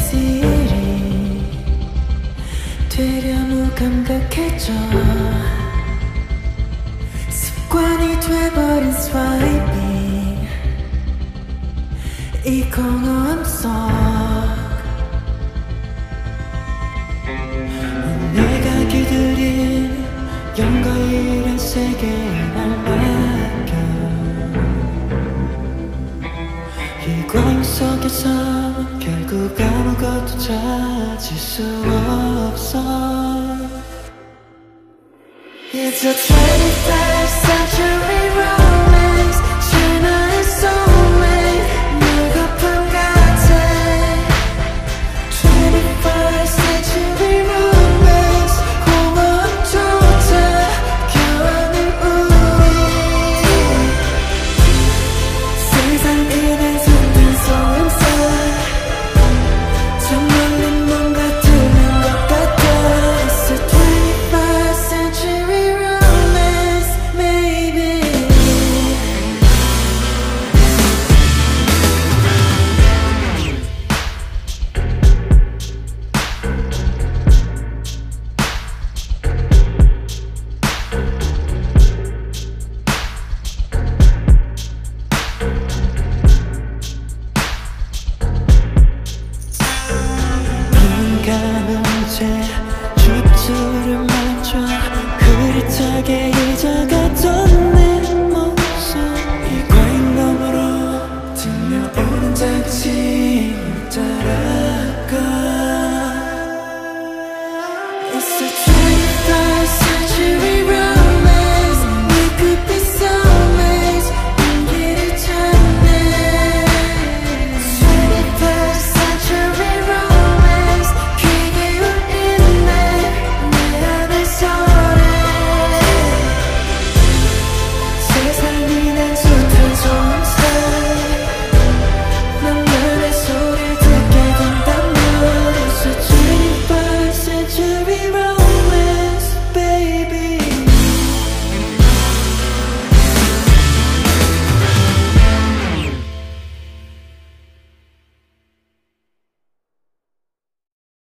일이 되려 무감각해져. 습관이 돼버린 스와이핑 이 공허함 속 내가 길들인 연거이란 세계에 날 맡겨. 이 광 속에서 결국 아무것도 찾을 수 없어. It's a 21st century